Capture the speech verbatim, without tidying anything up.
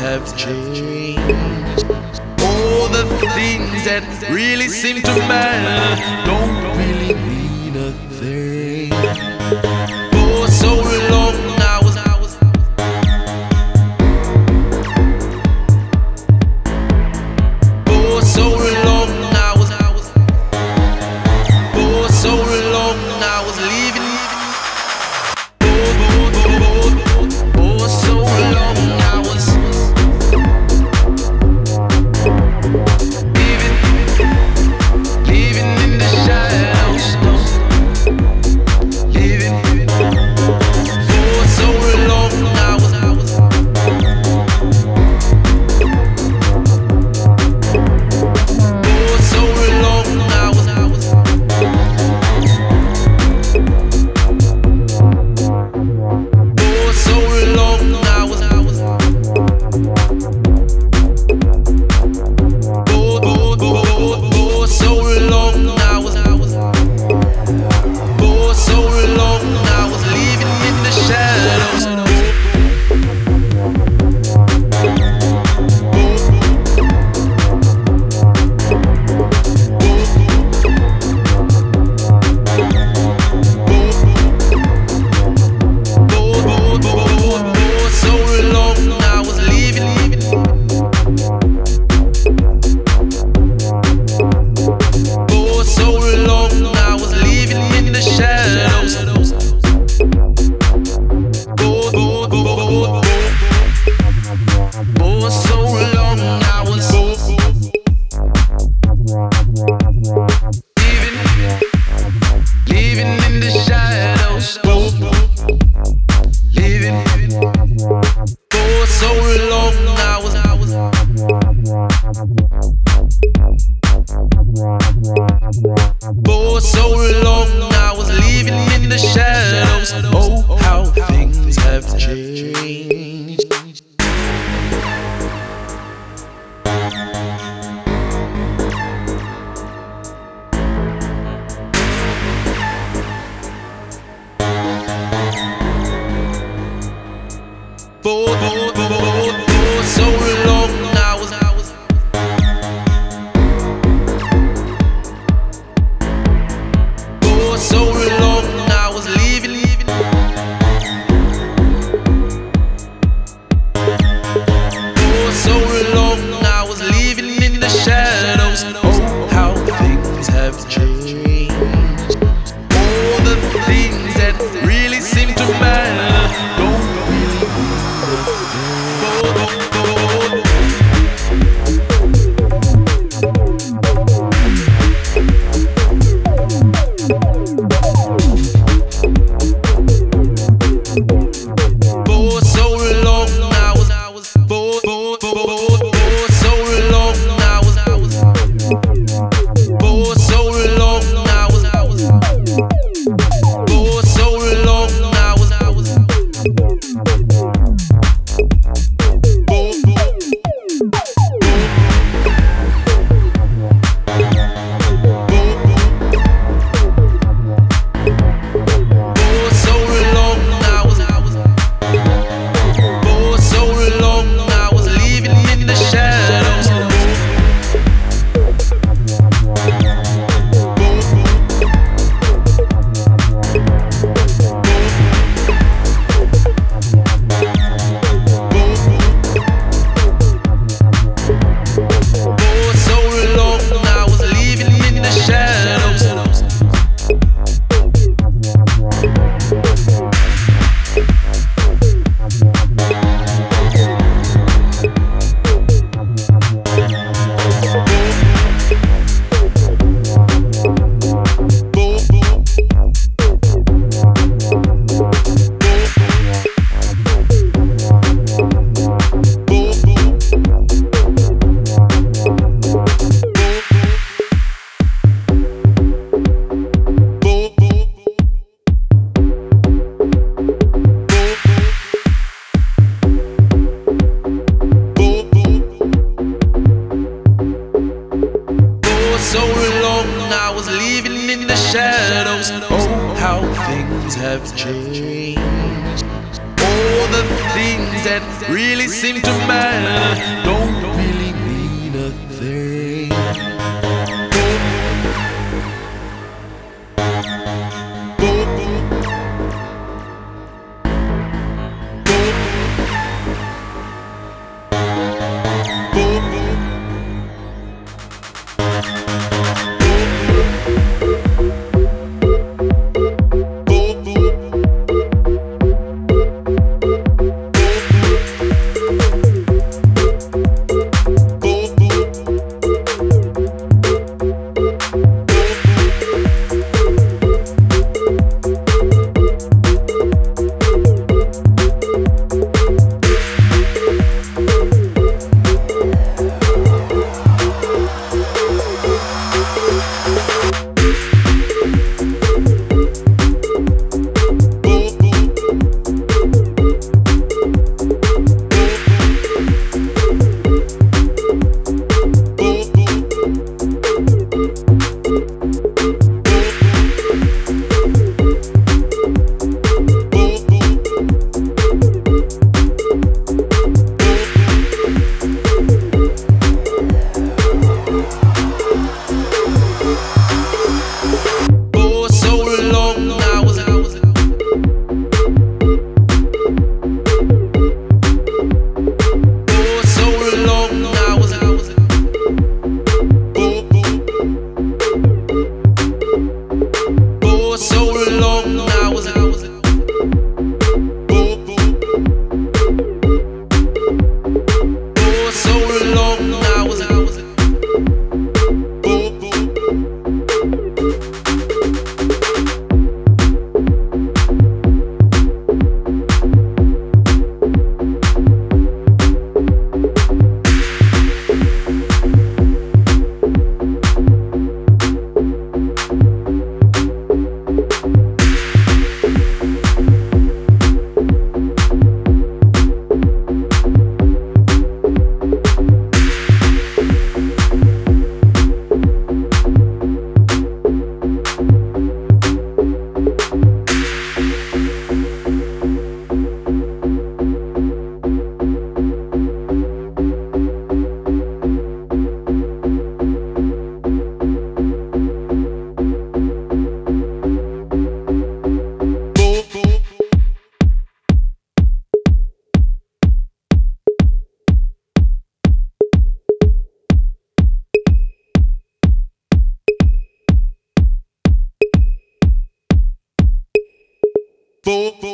have changed. All the things that really seem to matter don't really mean a thing. For so long I was For so long I was For so long I was leaving. For so long I was leaving, leaving in the shadows, leaving. For so long I was For so long I was For so long I was For, for, for, for so long I was For so long I was leaving in the shadows. For so long I was leaving. For so long I was leaving in the shadows. For, for, for, for so long I was leaving, leaving in the shadows. Leaving. For so long I was For so long I was leaving in the shadows. Oh, how things have changed. For, for, for, for so long I was For so long I was leaving. For so long I was leaving in the shadows. Oh, how things have changed. All the things that really seem to matter don't really mean a thing. For so long I was For, for, for, for so long I was For so long I was For so long I was shadows. Oh, how things have changed. all the things that really seem to matter don't really mean a thing. Boom, boom.